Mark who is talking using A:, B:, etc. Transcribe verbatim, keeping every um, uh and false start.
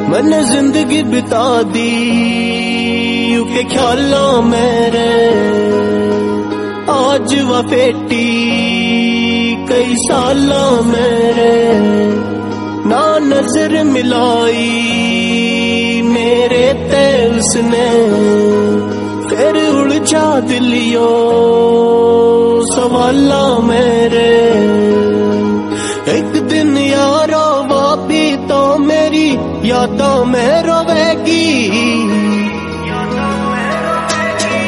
A: मैंने जिंदगी बिता दी के ख्यालों मेरे, आज वह बेटी कई सालों मेरे, ना नजर मिलाई मेरे ते उसने, फिर उलझा दिलियो सवाला मेरे। एक दिन यारो वो भी तो मेरी यादों में रोवेगी,